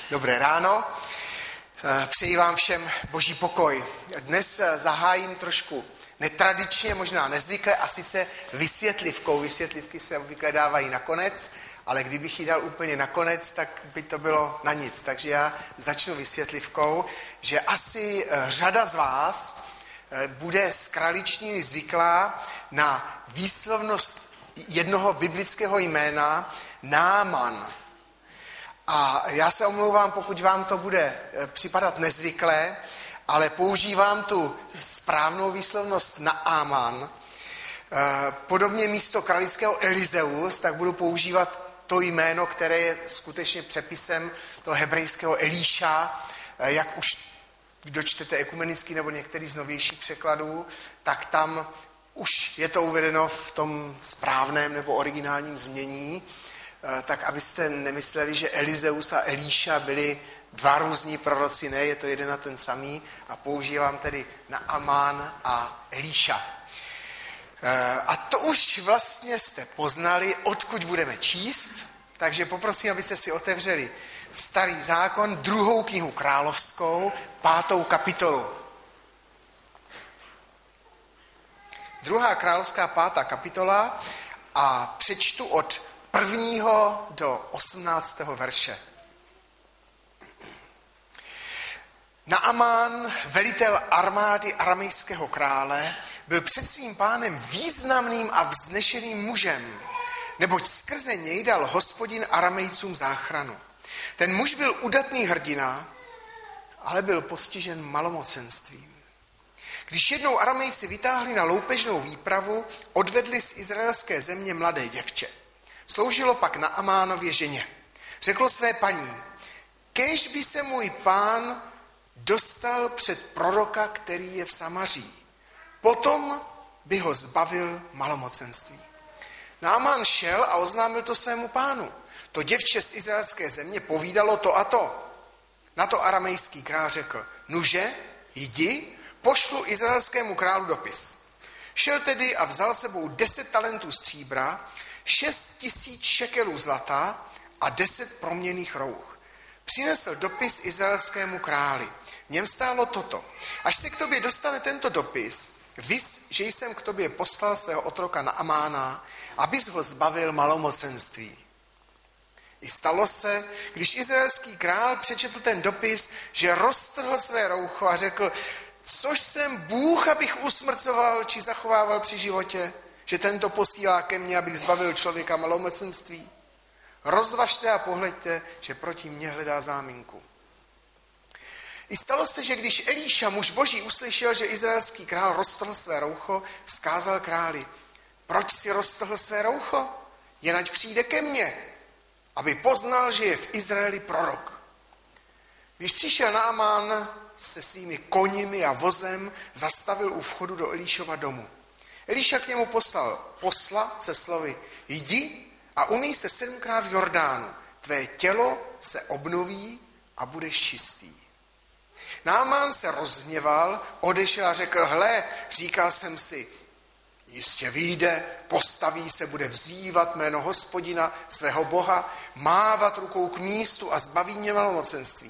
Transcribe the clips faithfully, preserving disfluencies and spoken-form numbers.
Dobré ráno, přeji vám všem boží pokoj. Dnes zahájím trošku netradičně, možná nezvykle, a sice vysvětlivkou. Vysvětlivky se obvykle dávají nakonec, ale kdybych ji dal úplně nakonec, tak by to bylo na nic. Takže já začnu vysvětlivkou, že asi řada z vás bude z kraličtiny zvyklá na výslovnost jednoho biblického jména Náman. A já se omlouvám, pokud vám to bude připadat nezvyklé, ale používám tu správnou výslovnost Naaman. Podobně místo kralického Elizeus, tak budu používat to jméno, které je skutečně přepisem toho hebrejského Elíša. Jak už kdo čtete ekumenický nebo některý z novějších překladů, tak tam už je to uvedeno v tom správném nebo originálním znění, tak abyste nemysleli, že Elizeus a Elíša byli dva různí proroci, ne, je to jeden a ten samý a používám tedy Naamán a Elíša. A to už vlastně jste poznali, odkud budeme číst, takže poprosím, abyste si otevřeli Starý zákon, druhou knihu královskou, pátou kapitolu. Druhá královská pátá kapitola a přečtu od prvního do osmnáctého verše. Naamán, velitel armády aramejského krále, byl před svým pánem významným a vznešeným mužem, neboť skrze něj dal Hospodin Aramejcům záchranu. Ten muž byl udatný hrdina, ale byl postižen malomocenstvím. Když jednou Aramejci vytáhli na loupežnou výpravu, odvedli z izraelské země mladé děvče. Sloužilo pak Naamánově ženě. Řeklo své paní, kéž by se můj pán dostal před proroka, který je v Samaří. Potom by ho zbavil malomocenství. Naamán šel a oznámil to svému pánu. To děvče z izraelské země povídalo to a to. Na to aramejský král řekl, nuže, jdi, pošlu izraelskému králu dopis. Šel tedy a vzal sebou deset talentů stříbra, šest tisíc šekelů zlata a deset proměnných rouch. Přinesl dopis izraelskému králi. V něm stálo toto. Až se k tobě dostane tento dopis, viz, že jsem k tobě poslal svého otroka Naamána, abys ho zbavil malomocenství. I stalo se, když izraelský král přečetl ten dopis, že roztrhl své roucho a řekl, což jsem Bůh, abych usmrcoval či zachovával při životě, že tento posílá ke mně, abych zbavil člověka malomocenství. Rozvažte a pohleďte, že proti mně hledá záminku. I stalo se, že když Elíša, muž boží, uslyšel, že izraelský král roztrhl své roucho, vzkázal králi, proč si roztrhl své roucho? Jen ať přijde ke mně, aby poznal, že je v Izraeli prorok. Když přišel Naamán se svými koněmi a vozem, zastavil u vchodu do Elíšova domu. Elíša k němu poslal posla se slovy, jdi a umyj se sedmkrát v Jordánu, tvé tělo se obnoví a budeš čistý. Naamán se rozhněval, odešel a řekl, hle, říkal jsem si, jistě vyjde, postaví se, bude vzývat jméno Hospodina, svého Boha, mávat rukou k místu a zbaví mě malomocenství.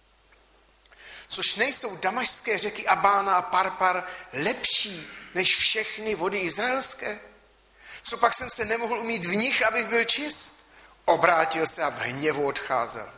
Což nejsou damašské řeky Abána a Parpar lepší než všechny vody izraelské? Co pak jsem se nemohl umýt v nich, abych byl čist? Obrátil se a v hněvu odcházel.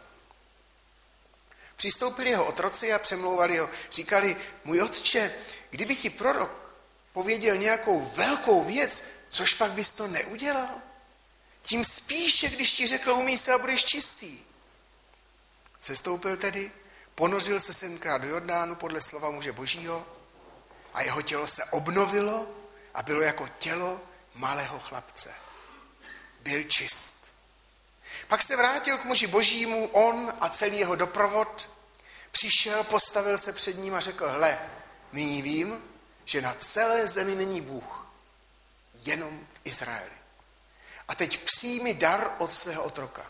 Přistoupili jeho otroci a přemlouvali ho. Říkali, můj otče, kdyby ti prorok pověděl nějakou velkou věc, což pak bys to neudělal? Tím spíše, když ti řekl, umyj se a budeš čistý. Sestoupil tedy, ponořil se sedmkrát do Jordánu podle slova muže božího a jeho tělo se obnovilo a bylo jako tělo malého chlapce. Byl čist. Pak se vrátil k muži božímu, on a celý jeho doprovod, přišel, postavil se před ním a řekl, hle, nyní vím, že na celé zemi není Bůh, jenom v Izraeli. A teď přijmi dar od svého otroka.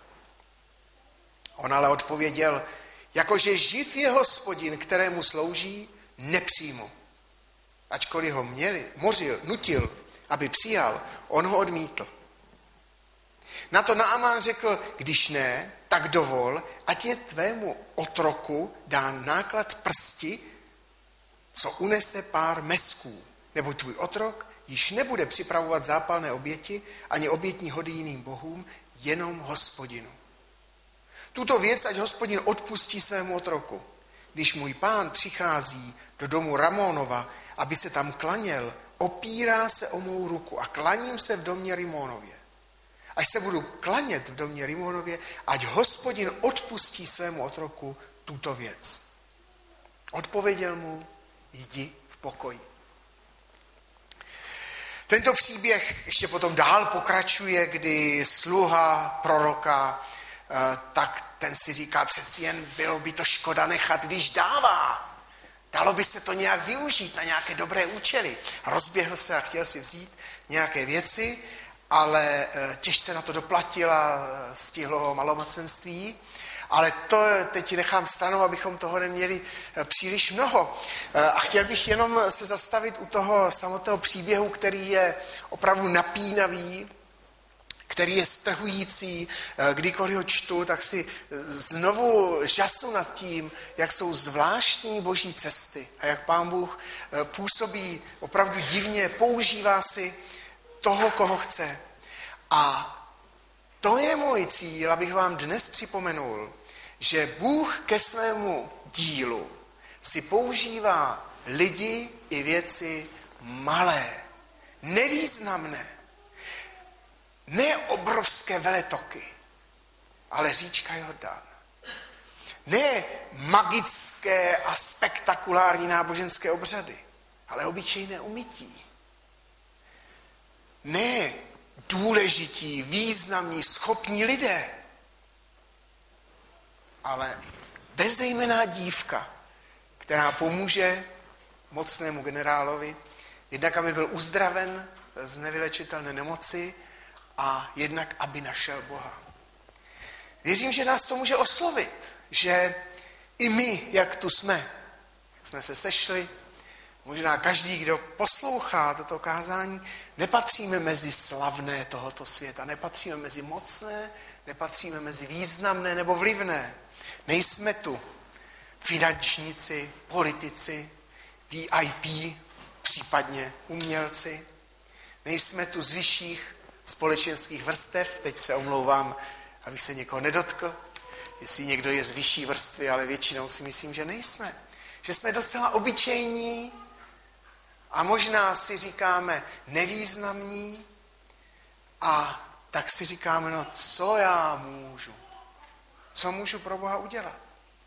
On ale odpověděl, jakože živ je Hospodin, kterému slouží, nepřijmu. Ačkoliv ho měli, mořil, nutil, aby přijal, on ho odmítl. Na to Naamán řekl, když ne, tak dovol, ať je tvému otroku dán náklad prsti, co unese pár mesků. Nebo tvůj otrok již nebude připravovat zápalné oběti ani obětní hody jiným bohům, jenom Hospodinu. Tuto věc ať Hospodin odpustí svému otroku. Když můj pán přichází do domu Ramónova, aby se tam klaněl, opírá se o mou ruku a klaním se v domě Rimónově. Až se budu klanět v domě Rimónově, ať Hospodin odpustí svému otroku tuto věc. Odpověděl mu, jdi v pokoji. Tento příběh ještě potom dál pokračuje, kdy sluha proroka, tak ten si říká, přeci jen bylo by to škoda nechat, když dává. Dalo by se to nějak využít na nějaké dobré účely. Rozběhl se a chtěl si vzít nějaké věci, ale těžce na to doplatil a stihlo ho malomocenství. Ale to teď nechám stranou, abychom toho neměli příliš mnoho. A chtěl bych jenom se zastavit u toho samotného příběhu, který je opravdu napínavý, který je strhující. Kdykoliv ho čtu, tak si znovu žasnu nad tím, jak jsou zvláštní boží cesty a jak Pán Bůh působí opravdu divně, používá si toho, koho chce. A to je můj cíl, abych vám dnes připomenul, že Bůh ke svému dílu si používá lidi i věci malé, nevýznamné, ne obrovské veletoky, ale říčka Jordán. Ne magické a spektakulární náboženské obřady, ale obyčejné umytí. Ne důležití, významní, schopní lidé, ale bezdejmenná dívka, která pomůže mocnému generálovi, jednak aby byl uzdraven z nevylečitelné nemoci a jednak aby našel Boha. Věřím, že nás to může oslovit, že i my, jak tu jsme, jsme se sešli, možná každý, kdo poslouchá toto kázání, nepatříme mezi slavné tohoto světa, nepatříme mezi mocné, nepatříme mezi významné nebo vlivné. Nejsme tu finančníci, politici, V I P, případně umělci. Nejsme tu z vyšších společenských vrstev, teď se omlouvám, abych se někoho nedotkl, jestli někdo je z vyšší vrstvy, ale většinou si myslím, že nejsme. Že jsme docela obyčejní a možná si říkáme nevýznamní a tak si říkáme, no co já můžu? Co můžu pro Boha udělat?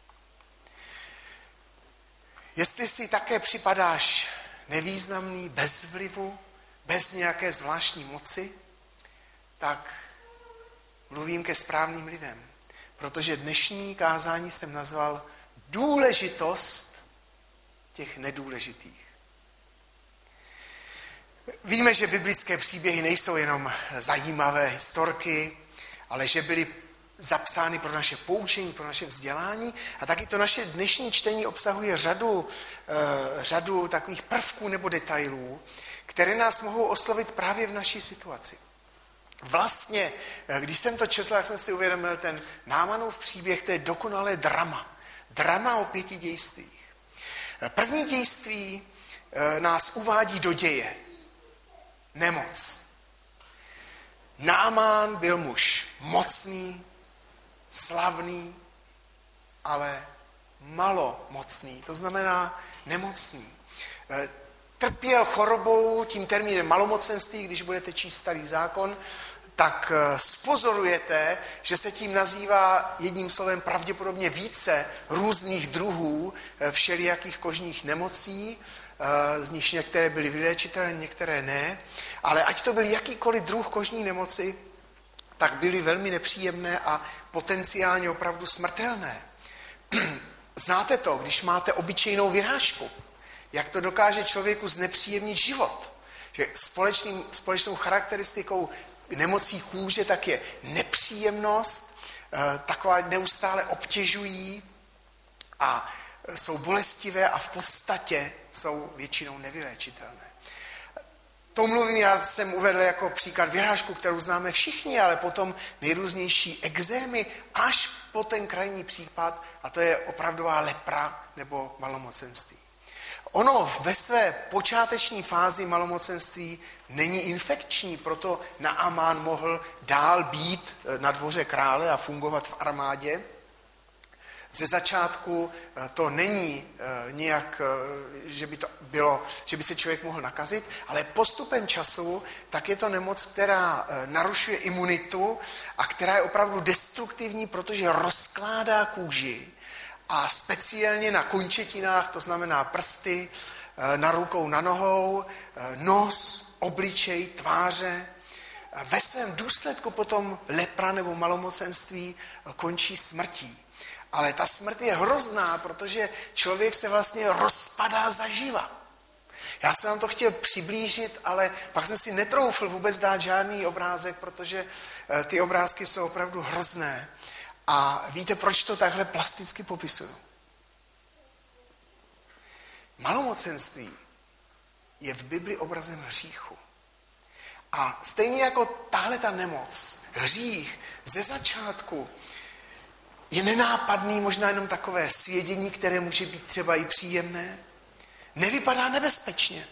Jestli si také připadáš nevýznamný, bez vlivu, bez nějaké zvláštní moci, tak mluvím ke správným lidem. Protože dnešní kázání jsem nazval důležitost těch nedůležitých. Víme, že biblické příběhy nejsou jenom zajímavé historky, ale že byly zapsány pro naše poučení, pro naše vzdělání a taky to naše dnešní čtení obsahuje řadu, eh, řadu takových prvků nebo detailů, které nás mohou oslovit právě v naší situaci. Vlastně, když jsem to četl, jak jsem si uvědomil, ten Námanův příběh, to je dokonalé drama. Drama o pěti dějstvích. První dějství nás uvádí do děje. Nemoc. Námán byl muž mocný, slavný, ale malomocný, to znamená nemocný. Trpěl chorobou, tím termínem malomocenství, když budete číst Starý zákon, tak spozorujete, že se tím nazývá jedním slovem pravděpodobně více různých druhů všelijakých kožních nemocí, z nich některé byly vyléčitelné, některé ne, ale ať to byl jakýkoliv druh kožní nemoci, tak byly velmi nepříjemné a potenciálně opravdu smrtelné. Znáte to, když máte obyčejnou vyrážku, jak to dokáže člověku znepříjemnit život. Že společným, společnou charakteristikou nemocí kůže tak je nepříjemnost, taková neustále obtěžují a jsou bolestivé a v podstatě jsou většinou nevyléčitelné. To mluvím, já jsem uvedl jako příklad vyrážku, kterou známe všichni, ale potom nejrůznější exémy, až po ten krajní případ, a to je opravdová lepra nebo malomocenství. Ono ve své počáteční fázi malomocenství není infekční, proto Naamán mohl dál být na dvoře krále a fungovat v armádě. Ze začátku to není nějak, že by to bylo, že by se člověk mohl nakazit, ale postupem času tak je to nemoc, která narušuje imunitu a která je opravdu destruktivní, protože rozkládá kůži a speciálně na končetinách, to znamená prsty, na rukou, na nohou, nos, obličej, tváře. Ve svém důsledku potom lepra nebo malomocenství končí smrtí. Ale ta smrt je hrozná, protože člověk se vlastně rozpadá zaživa. Já jsem vám to chtěl přiblížit, ale pak jsem si netroufl vůbec dát žádný obrázek, protože ty obrázky jsou opravdu hrozné. A víte, proč to takhle plasticky popisuju? Malomocenství je v Bibli obrazem hříchu. A stejně jako tahle ta nemoc, hřích ze začátku je nenápadný, možná jenom takové svědění, které může být třeba i příjemné, nevypadá nebezpečně.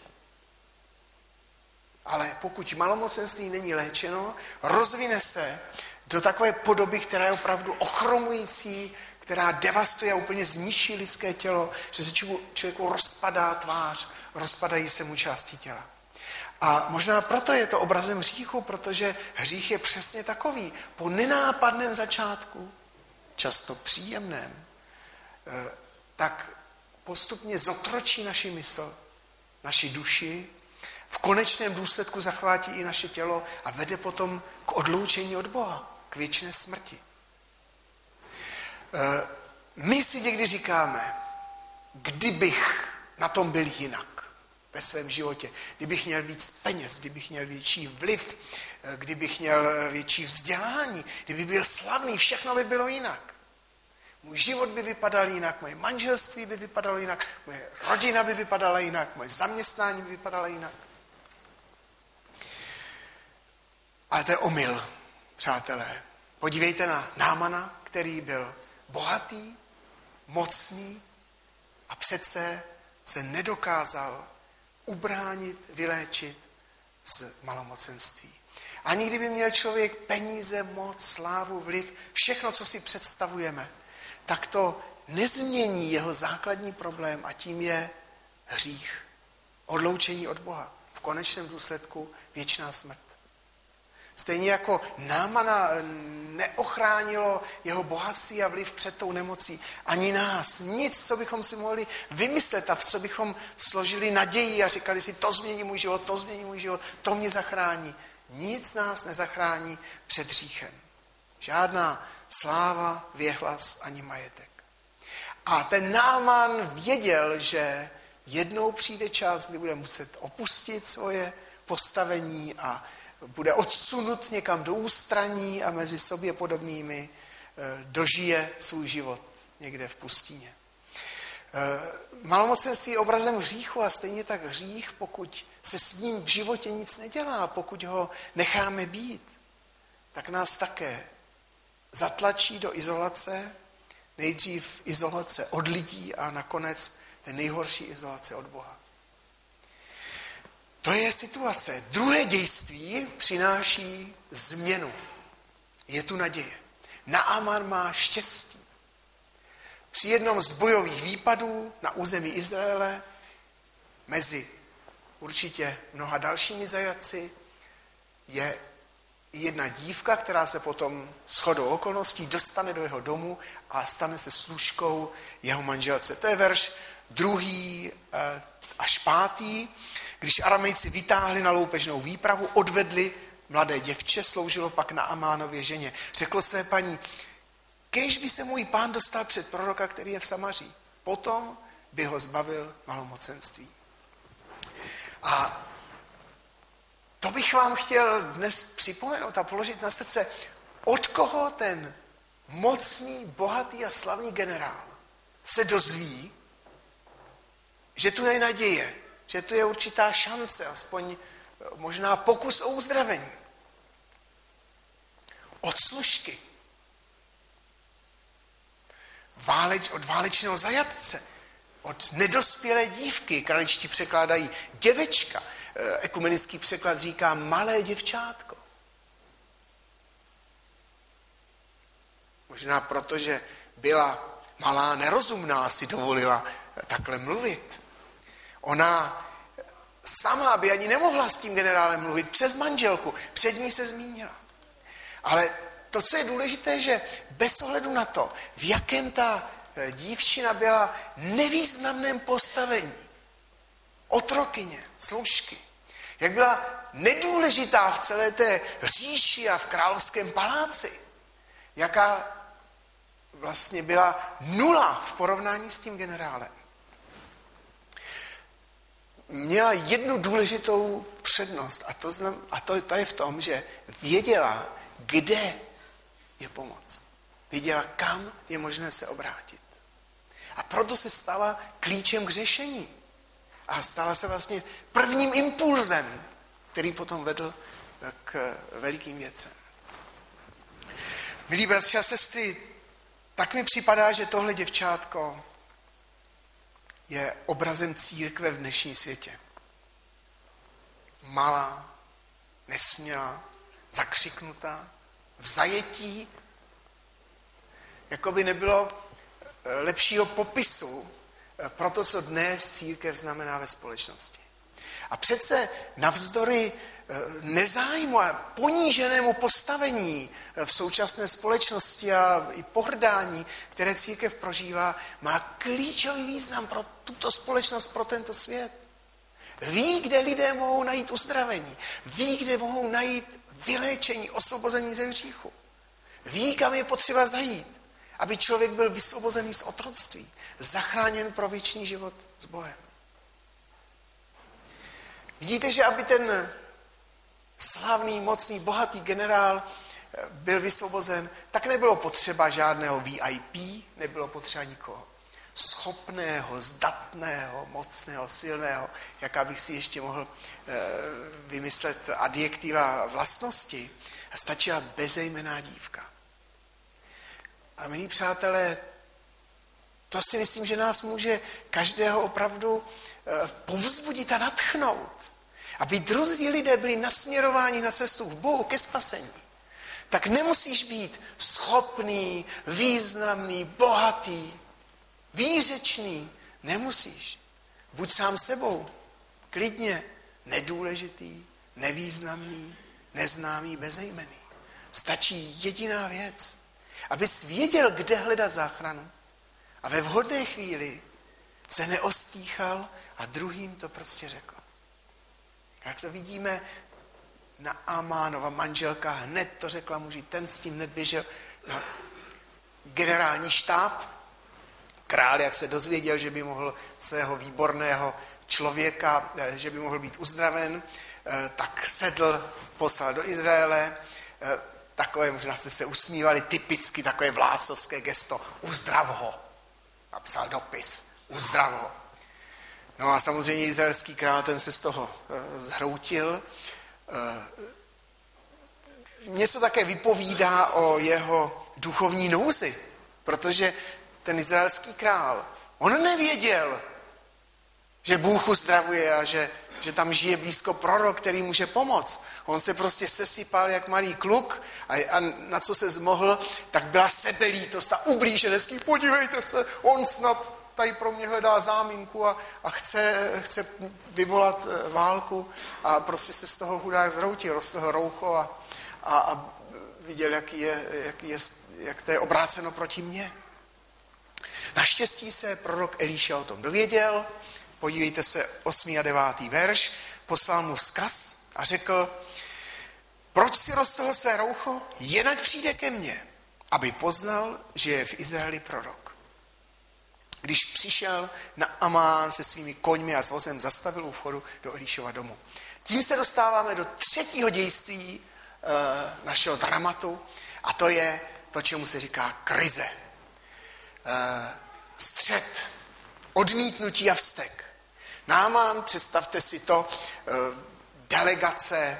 Ale pokud malomocenství není léčeno, rozvine se do takové podoby, která je opravdu ochromující, která devastuje a úplně zničí lidské tělo, že se člověku rozpadá tvář, rozpadají se mu části těla. A možná proto je to obrazem hříchu, protože hřích je přesně takový. Po nenápadném začátku, často příjemném, tak postupně zotročí naši mysl, naši duši, v konečném důsledku zachvátí i naše tělo a vede potom k odloučení od Boha, k věčné smrti. My si někdy říkáme, kdybych na tom byl jinak ve svém životě, kdybych měl víc peněz, kdybych měl větší vliv, kdybych měl větší vzdělání, kdyby byl slavný, všechno by bylo jinak. Můj život by vypadal jinak, moje manželství by vypadalo jinak, moje rodina by vypadala jinak, moje zaměstnání by vypadalo jinak. Ale to je omyl, přátelé. Podívejte na Námana, který byl bohatý, mocný a přece se nedokázal ubránit, vyléčit z malomocenství. Ani kdyby měl člověk peníze, moc, slávu, vliv, všechno, co si představujeme, tak to nezmění jeho základní problém a tím je hřích. Odloučení od Boha. V konečném důsledku věčná smrt. Stejně jako Námana neochránilo jeho bohatství a vliv před tou nemocí. Ani nás. Nic, co bychom si mohli vymyslet a v co bychom složili naději a říkali si, to změní můj život, to změní můj život, to mě zachrání. Nic nás nezachrání před hříchem. Žádná sláva, věhlas ani majetek. A ten Náman věděl, že jednou přijde čas, kdy bude muset opustit svoje postavení a bude odsunut někam do ústraní a mezi sobě podobnými dožije svůj život někde v pustině. Malomocenství je obrazem hříchu a stejně tak hřích, pokud se s ním v životě nic nedělá, pokud ho necháme být, tak nás také zatlačí do izolace, nejdřív izolace od lidí a nakonec ten nejhorší izolace od Boha. To je situace. Druhé dějství přináší změnu. Je tu naděje. Naamán má štěstí. Při jednom z bojových výpadů na území Izraele mezi určitě mnoha dalšími zajatci je jedna dívka, která se potom shodou okolností dostane do jeho domu a stane se služkou jeho manželce. To je verš druhý až pátý. Když Aramejci vytáhli na loupežnou výpravu, odvedli mladé děvče, sloužilo pak Naamánově ženě. Řeklo své paní, kéž by se můj pán dostal před proroka, který je v Samaří. Potom by ho zbavil malomocenství. A to bych vám chtěl dnes připomenout a položit na srdce, od koho ten mocný, bohatý a slavný generál se dozví, že tu je naděje, že tu je určitá šance, aspoň možná pokus o uzdravení. Od služky. Váleč, od válečného zajatce. Od nedospělé dívky. Kraličtí překládají děvečka. Ekumenický překlad říká malé děvčátko. Možná proto, že byla malá nerozumná, si dovolila takhle mluvit. Ona sama by ani nemohla s tím generálem mluvit přes manželku. Před ní se zmínila. Ale to, co je důležité, že bez ohledu na to, v jakém ta dívčina byla nevýznamném postavení, otrokyně, služky, jak byla nedůležitá v celé té říši a v královském paláci, jaká vlastně byla nula v porovnání s tím generálem. Měla jednu důležitou přednost a to, znam, a to, to je v tom, že věděla, kde je pomoc. Věděla, kam je možné se obrátit. A proto se stala klíčem k řešení. A stala se vlastně prvním impulzem, který potom vedl k velikým věcem. Milí bratři a sestry, tak mi připadá, že tohle děvčátko je obrazem církve v dnešním světě. Malá, nesmělá, zakřiknutá, v zajetí, jako by nebylo lepšího popisu pro to, co dnes církev znamená ve společnosti. A přece navzdory nezájmu a poníženému postavení v současné společnosti a i pohrdání, které církev prožívá, má klíčový význam pro tuto společnost, pro tento svět. Ví, kde lidé mohou najít uzdravení. Ví, kde mohou najít vyléčení, osvobození ze hříchu. Ví, kam je potřeba zajít, aby člověk byl vysvobozený z otroctví, zachráněn pro věčný život s Bohem. Vidíte, že aby ten slavný, mocný, bohatý generál byl vysvobozen, tak nebylo potřeba žádného V I P, nebylo potřeba nikoho schopného, zdatného, mocného, silného, jaká bych si ještě mohl vymyslet adjektiva vlastnosti. Stačila bezejmenná dívka. A milí přátelé, to si myslím, že nás může každého opravdu povzbudit a nadchnout. Aby druzí lidé byli nasměrováni na cestu k Bohu ke spasení. Tak nemusíš být schopný, významný, bohatý, výřečný. Nemusíš. Buď sám sebou. Klidně. Nedůležitý, nevýznamný, neznámý, bezejmenný. Stačí jediná věc. Abys věděl, kde hledat záchranu. A ve vhodné chvíli se neostýchal a druhým to prostě řekl. Jak to vidíme, na Amánova manželka hned to řekla muži, ten s tím hned běžel na generální štáb. Král, jak se dozvěděl, že by mohl svého výborného člověka, že by mohl být uzdraven, tak sedl, poslal do Izraele, takové, možná jste se usmívali, typicky takové vládcovské gesto, uzdrav ho. Napsal dopis, uzdrav ho. No a samozřejmě izraelský král, ten se z toho zhroutil. Něco také vypovídá o jeho duchovní nouzi, protože ten izraelský král, on nevěděl, že Bůh uzdravuje a že, že tam žije blízko prorok, který může pomoct. On se prostě sesypal jak malý kluk a, a na co se zmohl, tak byla sebelítost a ublíženectví. Podívejte se, on snad tady pro mě hledá záminku a, a chce, chce vyvolat válku a prostě se z toho chudák zhroutil, roztrhl roucho a, a, a viděl, jaký je, jaký je, jak to je obráceno proti mně. Naštěstí se prorok Elíša o tom dověděl. Podívejte se, osmý a devátý verš. Poslal mu vzkaz a řekl, proč si roztrhl své roucho? Jinak přijde ke mně, aby poznal, že je v Izraeli prorok. Když přišel na Amán se svými koňmi a s vozem, zastavil u vchodu do Elíšova domu. Tím se dostáváme do třetího dějství e, našeho dramatu a to je to, čemu se říká krize. E, střet, odmítnutí a vztek. Námán, představte si to, delegace,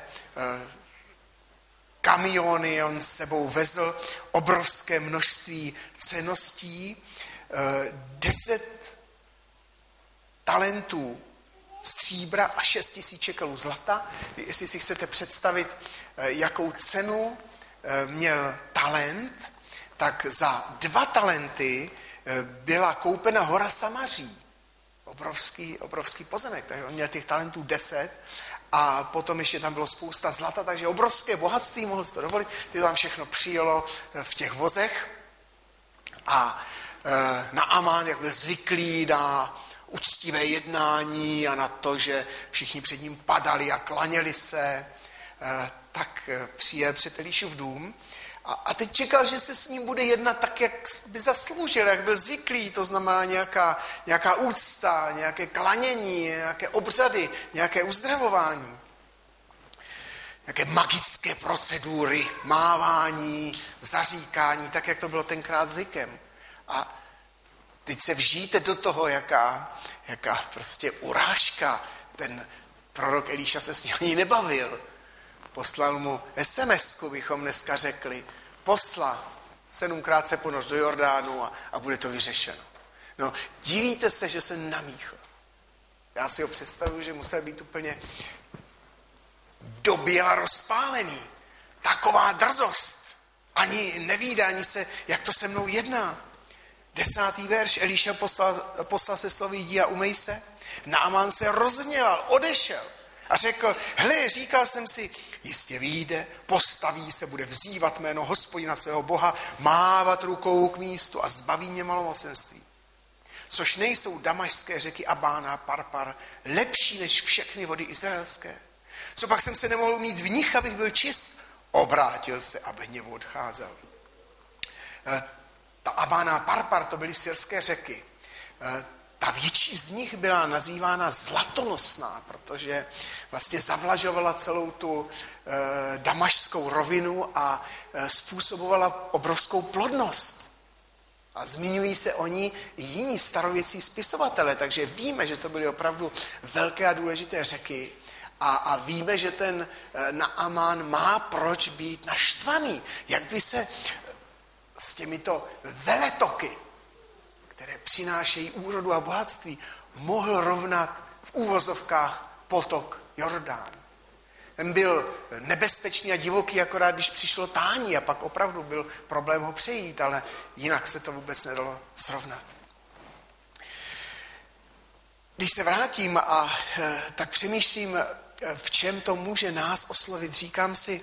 kamiony, on s sebou vezl obrovské množství cenností, deset talentů stříbra a šest tisíc šekelů zlata. Jestli si chcete představit, jakou cenu měl talent, tak za dva talenty byla koupena hora Samaří. Obrovský, obrovský pozemek. Takže on měl těch talentů deset a potom ještě tam bylo spousta zlata, takže obrovské bohatství, mohl si to dovolit. Ty tam všechno přijelo v těch vozech a na Amán, jak byl zvyklý na uctivé jednání a na to, že všichni před ním padali a klaněli se, tak přijel před Elíšův dům a teď čekal, že se s ním bude jednat tak, jak by zasloužil, jak byl zvyklý, to znamená nějaká, nějaká úcta, nějaké klanění, nějaké obřady, nějaké uzdravování, nějaké magické procedury, mávání, zaříkání, tak, jak to bylo tenkrát zvykem. A teď se vžijte do toho, jaká, jaká prostě urážka. Ten prorok Elíša se s ním ani nebavil. Poslal mu es em esku, bychom dneska řekli. Posla, sedmkrát se ponoř do Jordánu a, a bude to vyřešeno. No, divíte se, že se namíchl. Já si ho představuji, že musel být úplně doběla rozpálený. Taková drzost. Ani nevídá, ani se, jak to se mnou jedná. Desátý verš, Elíša poslal, poslal se slovy, jdi a umej se. Naamán se rozhněval, odešel a řekl, hle, říkal jsem si, jistě vyjde, postaví se, bude vzývat jméno Hospodina svého Boha, mávat rukou k místu a zbaví mě malomocenství. Což nejsou damašské řeky Abána a Parpar, lepší než všechny vody izraelské. Co pak jsem se nemohl mít v nich, abych byl čist? Obrátil se a v hněvu odcházel. Ta Abána a Parpar, to byly syrské řeky. Ta větší z nich byla nazývána zlatonosná, protože vlastně zavlažovala celou tu e, damašskou rovinu a e, způsobovala obrovskou plodnost. A zmiňují se o ní i jiní starověcí spisovatele, takže víme, že to byly opravdu velké a důležité řeky. A, a víme, že ten e, Naamán má proč být naštvaný. Jak by se s těmito veletoky, které přinášejí úrodu a bohatství, mohl rovnat v úvozovkách potok Jordán. Ten byl nebezpečný a divoký, akorát když přišlo tání a pak opravdu byl problém ho přejít, ale jinak se to vůbec nedalo srovnat. Když se vrátím a tak přemýšlím, v čem to může nás oslovit, říkám si,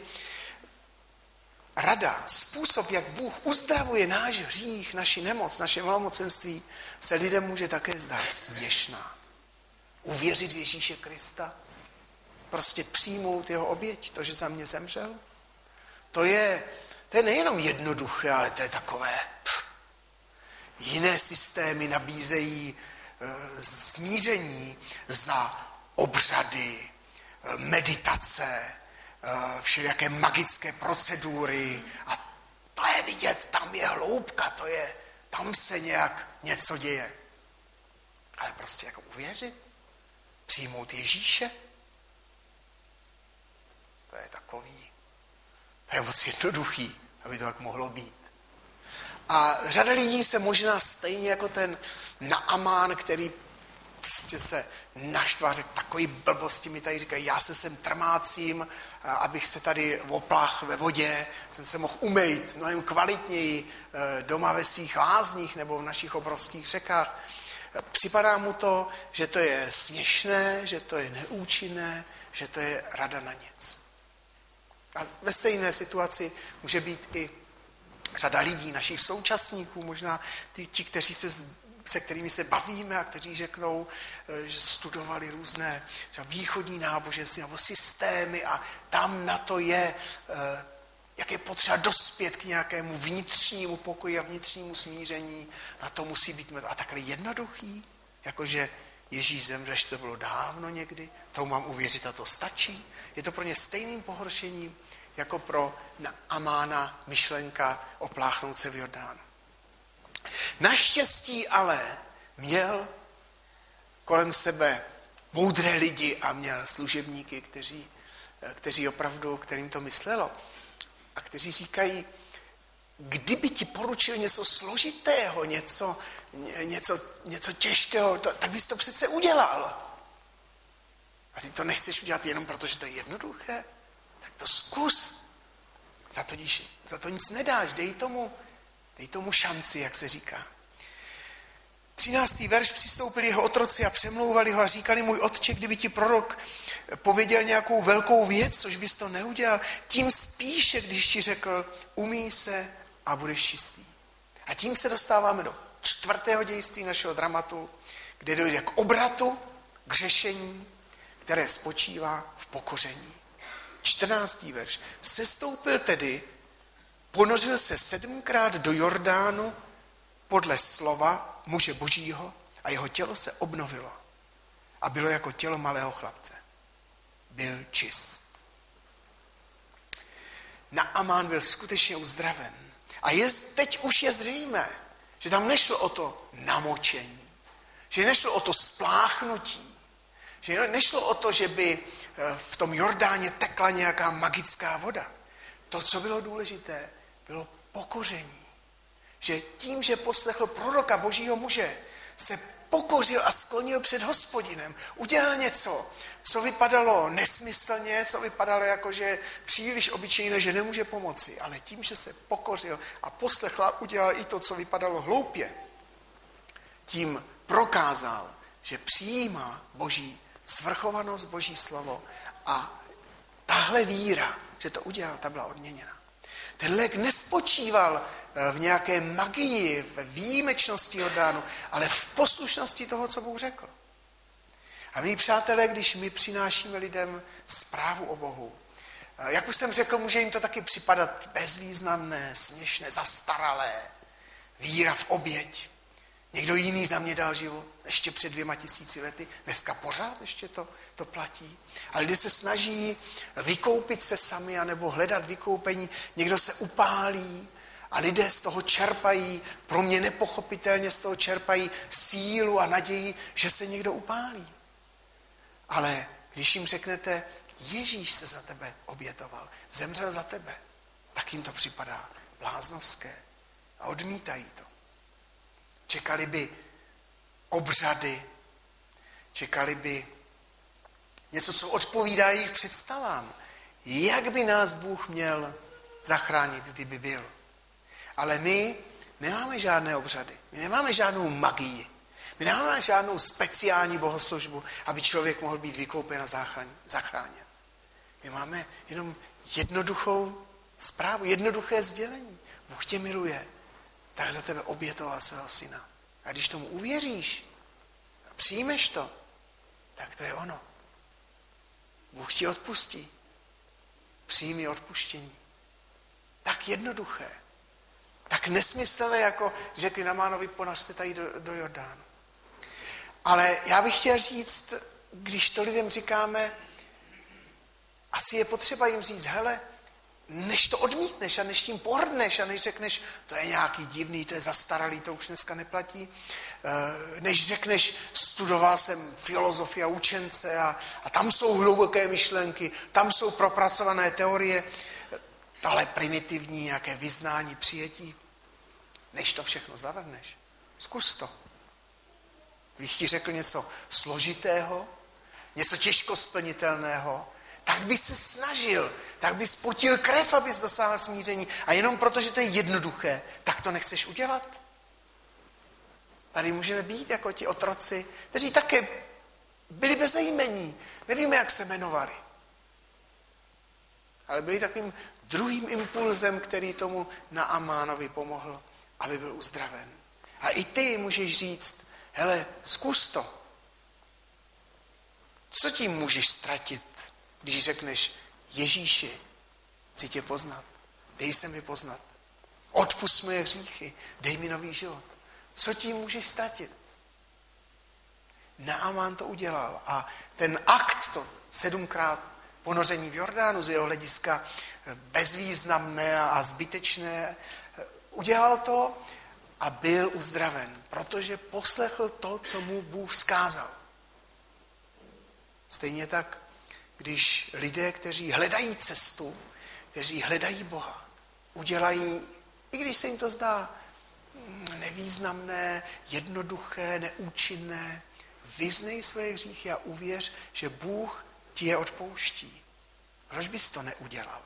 rada, způsob, jak Bůh uzdravuje náš hřích, naši nemoc, naše malomocenství, se lidem může také zdát směšná. Uvěřit v Ježíše Krista, prostě přijmout jeho oběť, to, že za mě zemřel, to je, to je nejenom jednoduché, ale to je takové. Pff. Jiné systémy nabízejí e, smíření za obřady, e, meditace, všelijaké magické procedury a to je vidět, tam je hloubka, to je, tam se nějak něco děje. Ale prostě jako uvěřit, přijmout Ježíše, to je takový, to je moc jednoduchý, aby to tak mohlo být. A řada lidí se možná stejně jako ten Naamán, který prostě se naštval, řekl takový blbosti, mi tady říkají, já se sem trmácím, abych se tady opláchl ve vodě, jsem se mohl umýt mnohem kvalitněji doma ve svých lázních nebo v našich obrovských řekách. Připadá mu to, že to je směšné, že to je neúčinné, že to je rada na nic. A ve stejné situaci může být i řada lidí, našich současníků, možná ty, ti, kteří se se kterými se bavíme a kteří řeknou, že studovali různé třeba východní náboženství nebo systémy a tam na to je, jak je potřeba dospět k nějakému vnitřnímu pokoji a vnitřnímu smíření, na to musí být a takhle jednoduchý, jakože Ježíš zemřel, že to bylo dávno někdy, tomu mám uvěřit a to stačí. Je to pro ně stejným pohoršením, jako pro Naamána myšlenka opláchnout se v Jordánu. Naštěstí ale měl kolem sebe moudré lidi a měl služebníky, kteří, kteří opravdu, kterým to myslelo. A kteří říkají, kdyby ti poručil něco složitého, něco, něco, něco těžkého, to, tak bys to přece udělal. A ty to nechceš udělat jenom proto, že to je jednoduché? Tak to zkus. Za to, za to nic nedáš, dej tomu, dej tomu šanci, jak se říká. třináctý verš, přistoupili jeho otroci a přemlouvali ho a říkali, můj otče, kdyby ti prorok pověděl nějakou velkou věc, což bys to neudělal, tím spíše, když ti řekl, umyj se a budeš čistý. A tím se dostáváme do čtvrtého dějství našeho dramatu, kde dojde k obratu, k řešení, které spočívá v pokoření. čtrnáctý verš. Sestoupil tedy, ponořil se sedmkrát do Jordánu podle slova muže božího a jeho tělo se obnovilo a bylo jako tělo malého chlapce. Byl čist. Naamán byl skutečně uzdraven. A je, teď už je zřejmé, že tam nešlo o to namočení, že nešlo o to spláchnutí, že nešlo o to, že by v tom Jordáně tekla nějaká magická voda. To, co bylo důležité, bylo pokoření. Že tím, že poslechl proroka božího muže, se pokořil a sklonil před Hospodinem. Udělal něco, co vypadalo nesmyslně, co vypadalo jako, že příliš obyčejné, že nemůže pomoci. Ale tím, že se pokořil a poslechl a udělal i to, co vypadalo hloupě, tím prokázal, že přijímá boží svrchovanost, boží slovo a tahle víra, že to udělal, ta byla odměněna. Ten lék nespočíval v nějaké magii, v výjimečnosti Jordánu, ale v poslušnosti toho, co Bůh řekl. A my, přátelé, když my přinášíme lidem zprávu o Bohu, jak už jsem řekl, může jim to taky připadat bezvýznamné, směšné, zastaralé, víra v oběť. Někdo jiný za mě dal život, ještě před dvěma tisíci lety, dneska pořád ještě to, to platí. Ale když se snaží vykoupit se sami, anebo hledat vykoupení, někdo se upálí a lidé z toho čerpají, pro mě nepochopitelně z toho čerpají sílu a naději, že se někdo upálí. Ale když jim řeknete, Ježíš se za tebe obětoval, zemřel za tebe, tak jim to připadá bláznovské a odmítají to. Čekali by obřady, čekali by něco, co odpovídá jejich představám. Jak by nás Bůh měl zachránit, kdyby byl. Ale my nemáme žádné obřady, my nemáme žádnou magii, my nemáme žádnou speciální bohoslužbu, aby člověk mohl být vykoupen a zachráněn. My máme jenom jednoduchou zprávu, jednoduché sdělení. Bůh tě miluje, tak za tebe obětoval svého syna. A když tomu uvěříš a přijmeš to, tak to je ono. Bůh ti odpustí. Přijmi odpuštění. Tak jednoduché. Tak nesmyslné, jako řekli Namánovi, ponořte tady do, do Jordánu. Ale já bych chtěl říct, když to lidem říkáme, asi je potřeba jim říct, hele, než to odmítneš a než tím pohrdneš a než řekneš, to je nějaký divný, to je zastaralý, to už dneska neplatí, než řekneš, studoval jsem filozofii a učence a, a tam jsou hluboké myšlenky, tam jsou propracované teorie, tohle primitivní nějaké vyznání, přijetí, než to všechno zavrhneš. Zkus to. Když ti řekl něco složitého, něco těžko splnitelného, tak by se snažil, tak bys potil krev, abys dosáhl smíření. A jenom proto, že to je jednoduché, tak to nechceš udělat. Tady můžeme být jako ti otroci, kteří také byli bezejmení. Nevíme, jak se jmenovali. Ale byli takovým druhým impulzem, který tomu Naamánovi pomohl, aby byl uzdraven. A i ty můžeš říct, hele, zkus to. Co tím můžeš ztratit, když řekneš, Ježíši, chci tě poznat, dej se mi poznat, odpusť moje hříchy, dej mi nový život. Co tím můžeš ztratit? Naamán to udělal a ten akt, to sedmkrát ponoření v Jordánu z jeho hlediska bezvýznamné a zbytečné, udělal to a byl uzdraven, protože poslechl to, co mu Bůh vzkázal. Stejně tak, když lidé, kteří hledají cestu, kteří hledají Boha, udělají, i když se jim to zdá nevýznamné, jednoduché, neúčinné, vyznej své hříchy a uvěř, že Bůh ti je odpouští. Proč bys to neudělal?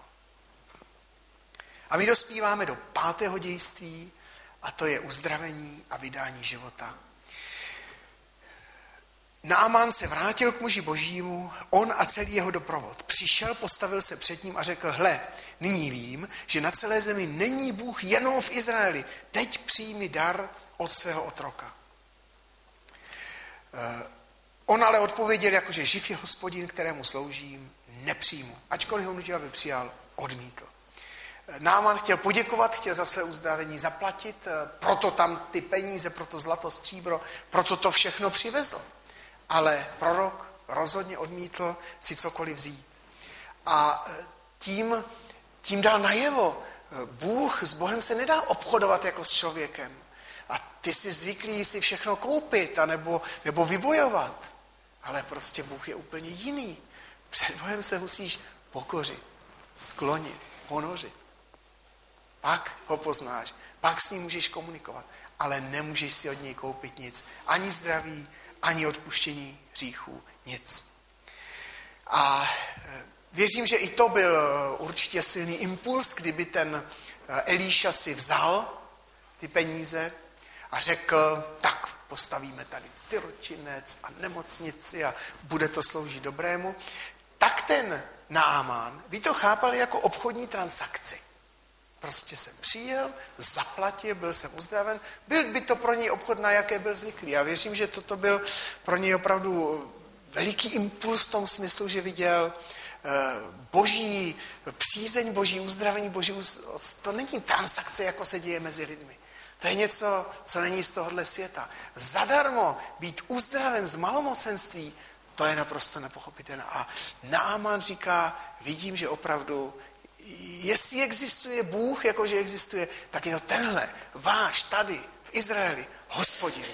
A my dospíváme do pátého dějství a to je uzdravení a vydání života. Náman se vrátil k muži božímu, on a celý jeho doprovod. Přišel, postavil se před ním a řekl, hle, nyní vím, že na celé zemi není Bůh jenom v Izraeli. Teď přijmi dar od svého otroka. Eh, on ale odpověděl, jakože živ je Hospodin, kterému sloužím, nepřijmu. Ačkoliv ho nutil, aby přijal, odmítl. Náman chtěl poděkovat, chtěl za své uzdravení zaplatit, proto tam ty peníze, proto zlato, stříbro, proto to všechno přivezl. Ale prorok rozhodně odmítl si cokoliv vzít. A tím, tím dal najevo, Bůh s Bohem se nedá obchodovat jako s člověkem. A ty jsi zvyklý si všechno koupit anebo, nebo vybojovat. Ale prostě Bůh je úplně jiný. Před Bohem se musíš pokořit, sklonit, ponořit. Pak ho poznáš, pak s ním můžeš komunikovat, ale nemůžeš si od něj koupit nic. Ani zdraví, ani odpuštění hříchů, nic. A věřím, že i to byl určitě silný impuls, kdyby ten Elíša si vzal ty peníze a řekl, tak postavíme tady siročinec a nemocnici a bude to sloužit dobrému. Tak ten Náman by to chápal jako obchodní transakci. Prostě jsem přijel, zaplatil, byl jsem uzdraven, byl by to pro něj obchod, na jaké byl zvyklý. Já věřím, že toto byl pro něj opravdu veliký impuls v tom smyslu, že viděl boží přízeň, boží uzdravení, boží uz... to není transakce, jako se děje mezi lidmi. To je něco, co není z tohohle světa. Zadarmo být uzdraven z malomocenství, to je naprosto nepochopitelné. A Náman říká, vidím, že opravdu, jestli existuje Bůh, jakože existuje, tak je to tenhle, váš, tady, v Izraeli, Hospodin.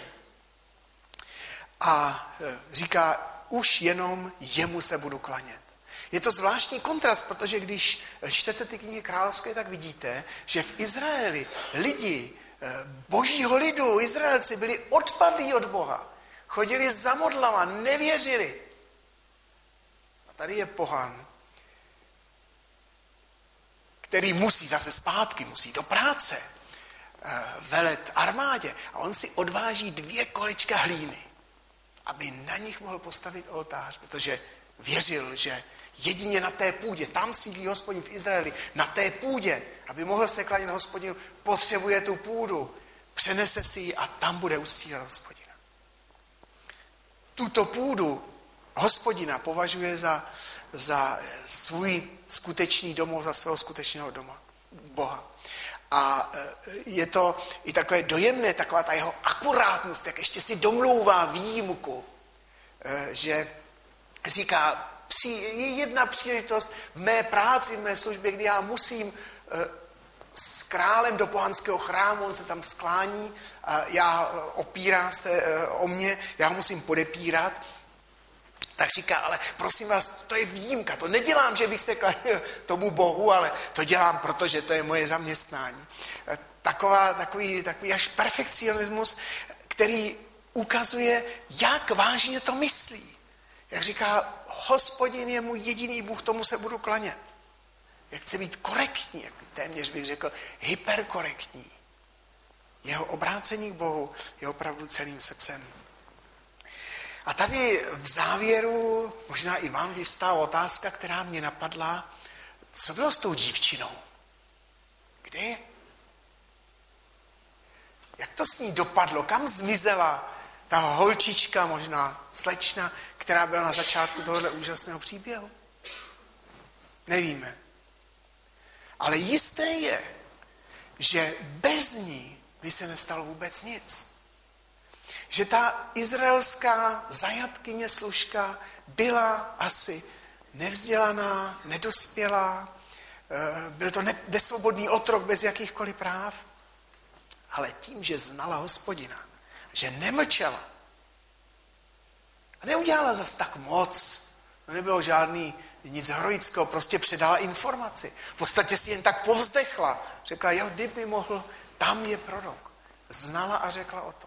A říká, už jenom jemu se budu klanět. Je to zvláštní kontrast, protože když čtete ty knihy královské, tak vidíte, že v Izraeli lidi božího lidu, Izraelci, byli odpadlí od Boha. Chodili za modlama, nevěřili. A tady je pohan, který musí zase zpátky, musí do práce, velet armádě. A on si odváží dvě kolečka hlíny, aby na nich mohl postavit oltář, protože věřil, že jedině na té půdě, tam sídlí Hospodin v Izraeli, na té půdě, aby mohl se klanět Hospodinu, potřebuje tu půdu, přenese si ji a tam bude uctívat Hospodina. Tuto půdu Hospodina považuje za, za svůj skutečný domov, za svého skutečného doma, Boha. A je to i takové dojemné, taková ta jeho akurátnost, jak ještě si domlouvá výjimku, že říká, je jedna příležitost v mé práci, v mé službě, kdy já musím s králem do pohanského chrámu, on se tam sklání, já opírá se o mě, já ho musím podepírat. Tak říká, ale prosím vás, to je výjimka, to nedělám, že bych se klanil tomu Bohu, ale to dělám, protože to je moje zaměstnání. Taková, takový, takový až perfekcionismus, který ukazuje, jak vážně to myslí. Jak říká, Hospodin je můj jediný Bůh, tomu se budu klanět. Jak chce být korektní, jak téměř bych řekl, hyperkorektní. Jeho obrácení k Bohu je opravdu celým srdcem. A tady v závěru možná i vám vyvstala otázka, která mě napadla, co bylo s tou dívčinou? Kdy? Jak to s ní dopadlo? Kam zmizela ta holčička, možná slečna, která byla na začátku tohohle úžasného příběhu? Nevíme. Ale jisté je, že bez ní by se nestalo vůbec nic. Že ta izraelská zajatkyně služka byla asi nevzdělaná, nedospělá, byl to nesvobodný otrok bez jakýchkoliv práv, ale tím, že znala Hospodina, že nemlčela a neudělala zas tak moc, To nebylo žádný nic heroického, prostě předala informaci. V podstatě si jen tak povzdechla. Řekla, jo, kdyby mohl, tam je prorok. Znala a řekla o tom.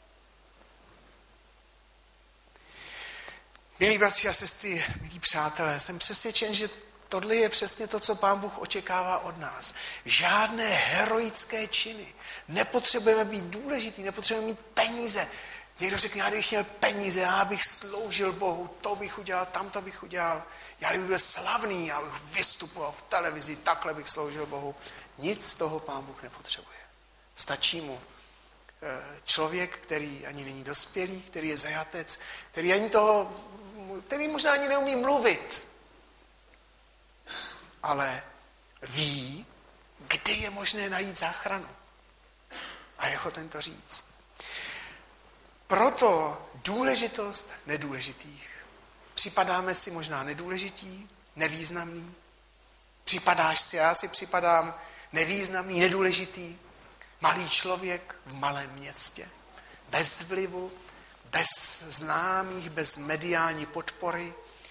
Milí bratři a sestry, milí přátelé, jsem přesvědčen, že tohle je přesně to, co Pán Bůh očekává od nás. Žádné heroické činy. Nepotřebujeme být důležitý, nepotřebujeme mít peníze. Někdo řekne, já bych měl peníze, já bych sloužil Bohu, to bych udělal, tamto bych udělal. Já bych byl slavný, já bych vystupoval v televizi, takhle bych sloužil Bohu. Nic z toho Pán Bůh nepotřebuje. Stačí mu člověk, který ani není dospělý, který je zajatec, který ani toho, který možná ani neumí mluvit, ale ví, kde je možné najít záchranu. A je ochoten to říct. Proto důležitost nedůležitých. Připadáme si možná nedůležitý, nevýznamný. Připadáš si, já si připadám nevýznamný, nedůležitý. Malý člověk v malém městě. Bez vlivu, bez známých, bez mediální podpory.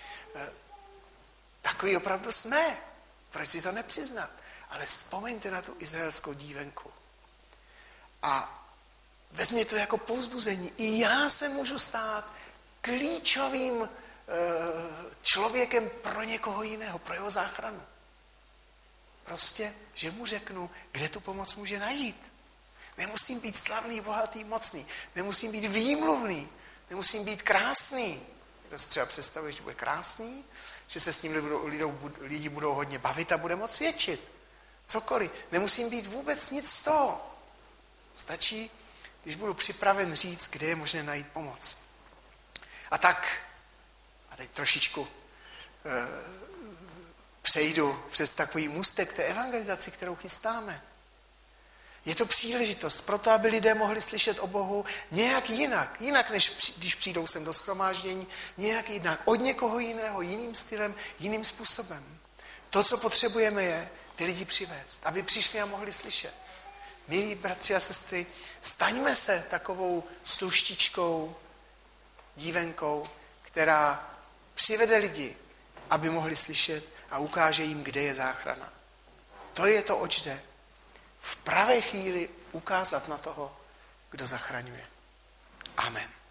Takový opravdu jsme. Proč si to nepřiznat? Ale vzpomeňte na tu izraelskou dívenku. A vezměte to jako povzbuzení. I já se můžu stát klíčovým člověkem pro někoho jiného, pro jeho záchranu. Prostě, že mu řeknu, kde tu pomoc může najít. Nemusím být slavný, bohatý, mocný. Nemusím být výmluvný. Nemusím být krásný. Kdo si třeba představuje, že bude krásný, že se s ním lidou, lidou, lidi budou hodně bavit a bude moc svědčit. Cokoliv. Nemusím být vůbec nic z toho. Stačí, když budu připraven říct, kde je možné najít pomoc. A tak, a teď trošičku eh, přejdu přes takový můstek té evangelizaci, kterou chystáme. Je to příležitost pro to, aby lidé mohli slyšet o Bohu nějak jinak. Jinak, než když přijdou sem do shromáždění, nějak jinak. Od někoho jiného, jiným stylem, jiným způsobem. To, co potřebujeme, je ty lidi přivést, aby přišli a mohli slyšet. Milí bratři a sestry, staňme se takovou sluštičkou, dívenkou, která přivede lidi, aby mohli slyšet a ukáže jim, kde je záchrana. To je to, oč jde. V pravé chvíli ukázat na toho, kdo zachraňuje. Amen.